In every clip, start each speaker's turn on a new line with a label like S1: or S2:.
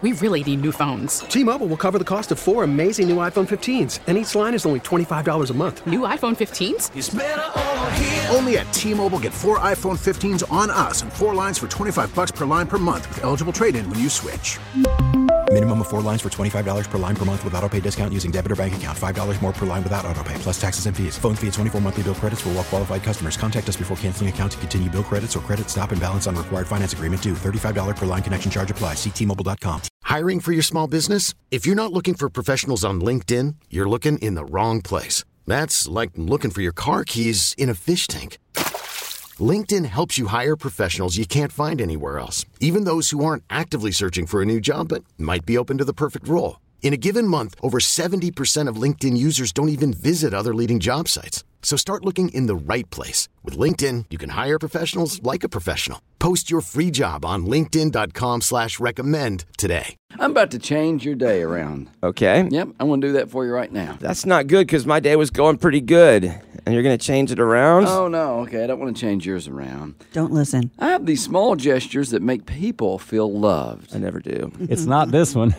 S1: We really need new phones.
S2: T-Mobile will cover the cost of 4 amazing new iPhone 15s, and each line is only $25 a month.
S1: New iPhone 15s?
S3: It's better over here.
S4: Only at T-Mobile, get 4 iPhone 15s on us and 4 lines for $25 per line per month with eligible trade-in when you switch.
S5: Minimum of 4 lines for $25 per line per month with autopay discount using debit or bank account. $5 more per line without autopay, plus taxes and fees. Phone fee at 24 monthly bill credits for well-qualified customers. Contact us before canceling account to continue bill credits or credit stop and balance on required finance agreement due. $35 per line connection charge applies. See T-Mobile.com.
S6: Hiring for your small business? If you're not looking for professionals on LinkedIn, you're looking in the wrong place. That's like looking for your car keys in a fish tank. LinkedIn helps you hire professionals you can't find anywhere else, even those who aren't actively searching for a new job but might be open to the perfect role. In a given month, over 70% of LinkedIn users don't even visit other leading job sites. So start looking in the right place. With LinkedIn, you can hire professionals like a professional. Post your free job on linkedin.com/recommend today.
S7: I'm about to change your day around.
S8: Okay.
S7: Yep, I'm going to do that for you right now.
S8: That's not good because my day was going pretty good. And you're going to change it around?
S7: Oh, no. Okay, I don't want to change yours around.
S9: Don't listen.
S7: I have these small gestures that make people feel loved.
S8: I never do.
S10: It's not this one.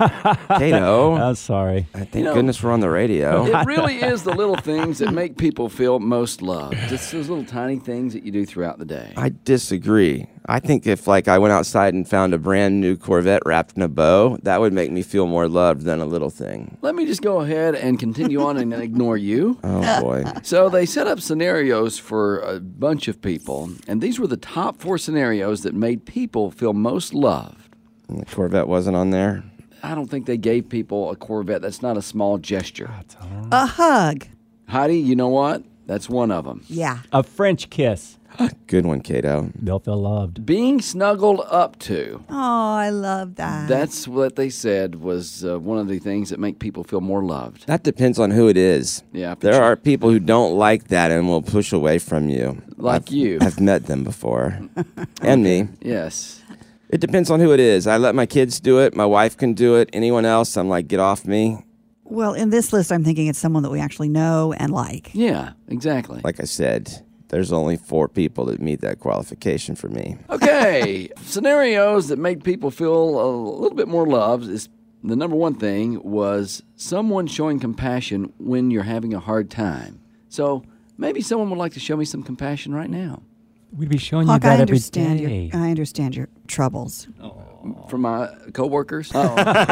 S8: Kato.
S10: I'm sorry.
S8: Thank goodness we're on the radio.
S7: It really is the little things that make people feel most loved. Just those little tiny things that you do throughout the day.
S8: I disagree. I think if I went outside and found a brand new Corvette wrapped in a bow, that would make me feel more loved than a little thing.
S7: Let me just go ahead and continue on and ignore you.
S8: Oh, boy.
S7: So they set up scenarios for a bunch of people, and these were the top 4 scenarios that made people feel most loved.
S8: And the Corvette wasn't on there?
S7: I don't think they gave people a Corvette. That's not a small gesture.
S9: A hug.
S7: Heidi, you know what? That's one of them.
S9: Yeah.
S10: A French kiss.
S8: Good one, Kato.
S10: They'll feel loved.
S7: Being snuggled up to.
S9: Oh, I love that.
S7: That's what they said was one of the things that make people feel more loved.
S8: That depends on who it is.
S7: Yeah.
S8: There are people who don't like that and will push away from you.
S7: Like you.
S8: I've met them before. And me.
S7: Yes.
S8: It depends on who it is. I let my kids do it. My wife can do it. Anyone else, I'm like, get off me.
S9: Well, in this list, I'm thinking it's someone that we actually know and like.
S7: Yeah, exactly.
S8: Like I said, there's only 4 people that meet that qualification for me.
S7: Okay. Scenarios that make people feel a little bit more loved is the number one thing was someone showing compassion when you're having a hard time. So maybe someone would like to show me some compassion right now.
S10: We'd be showing
S9: Hawk,
S10: you that
S9: I
S10: every
S9: understand
S10: day.
S9: I understand your troubles.
S7: From my coworkers? Oh.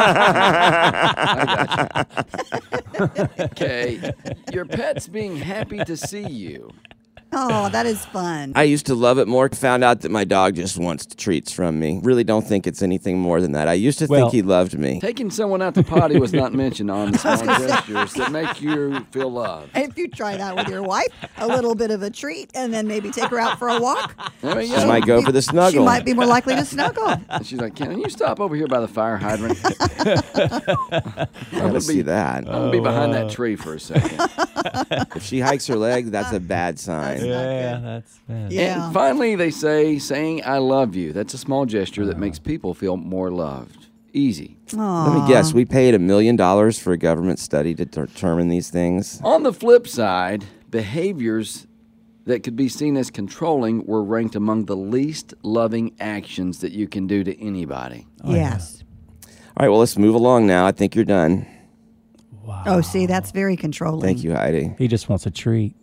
S7: I got you. Okay. Your pet's being happy to see you.
S9: Oh, that is fun.
S8: I used to love it more. Found out that my dog just wants treats from me. Really don't think it's anything more than that. I used to think he loved me.
S7: Taking someone out to potty was not mentioned on the small gestures that make you feel loved.
S9: If you try that with your wife, a little bit of a treat, and then maybe take her out for a walk.
S7: There you
S8: She
S7: go.
S8: might go for the snuggle.
S9: She might be more likely to snuggle.
S7: And she's like, can you stop over here by the fire hydrant?
S8: I want to see that.
S7: I'm going to be behind that tree for a second.
S8: If she hikes her leg, that's a bad sign.
S10: Yeah, that's bad.
S9: Yeah.
S7: And finally, they say, saying I love you. That's a small gesture that makes people feel more loved. Easy.
S8: Let me guess. We paid $1 million for a government study to determine these things.
S7: On the flip side, behaviors that could be seen as controlling were ranked among the least loving actions that you can do to anybody.
S9: Yes.
S8: All right, well, let's move along now. I think you're done.
S10: Wow.
S9: Oh, see, that's very controlling.
S8: Thank you, Heidi.
S10: He just wants a treat.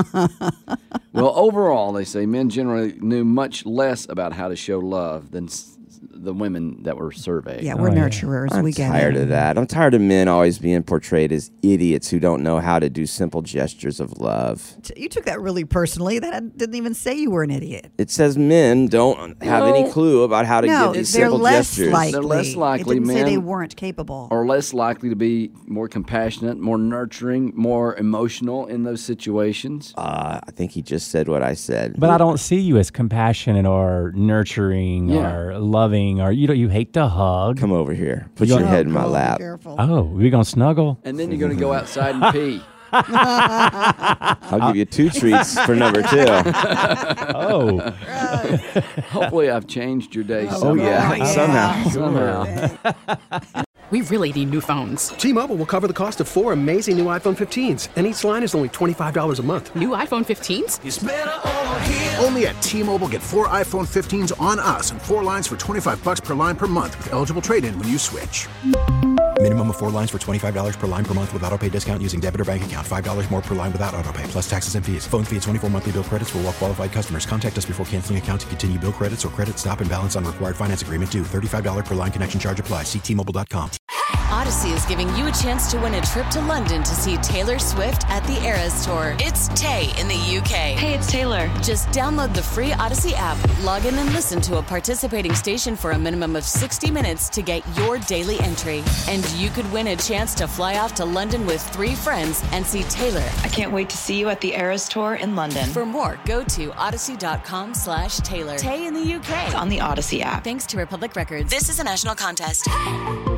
S7: Well, overall, they say men generally knew much less about how to show love than the women that were surveyed.
S9: Yeah, we're nurturers.
S8: I'm
S9: we get
S8: tired
S9: it.
S8: of that. I'm tired of men always being portrayed as idiots who don't know how to do simple gestures of love.
S9: You took that really personally. That didn't even say you were an idiot.
S8: It says men don't have any clue about how to give these
S9: they're
S8: simple
S9: less
S8: gestures.
S9: likely.
S7: They're less likely,
S9: It didn't say
S7: men
S9: they weren't capable.
S7: are less likely to be more compassionate, more nurturing, more emotional in those situations.
S8: I think he just said what I said.
S10: But I don't see you as compassionate or nurturing or loving or you hate to hug.
S8: Come over here. Put your head in my lap.
S9: Careful.
S10: Oh, we're going to snuggle?
S7: And then you're going to go outside and pee.
S8: I'll give you 2 treats for number 2.
S10: Oh.
S7: Hopefully I've changed your day
S8: Oh,
S7: somehow.
S8: yeah. Somehow.
S7: Somehow.
S1: We really need new phones.
S2: T-Mobile will cover the cost of 4 amazing new iPhone 15s, and each line is only $25 a month.
S1: New iPhone 15s?
S4: It's better over here. Only at T-Mobile, get 4 iPhone 15s on us and 4 lines for $25 per line per month with eligible trade-in when you switch.
S5: Minimum of 4 lines for $25 per line per month with autopay discount using debit or bank account. $5 more per line without autopay, plus taxes and fees. Phone fee at 24 monthly bill credits for well-qualified customers. Contact us before canceling account to continue bill credits or credit stop and balance on required finance agreement due. $35 per line connection charge applies. See T-Mobile.com.
S3: Odyssey is giving you a chance to win a trip to London to see Taylor Swift at the Eras Tour. It's Tay in the UK.
S11: Hey, it's Taylor.
S3: Just download the free Odyssey app, log in and listen to a participating station for a minimum of 60 minutes to get your daily entry. And you could win a chance to fly off to London with 3 friends and see Taylor.
S11: I can't wait to see you at the Eras Tour in London.
S3: For more, go to odyssey.com/Taylor. Tay in the UK.
S11: On the Odyssey app.
S3: Thanks to Republic Records. This is a national contest.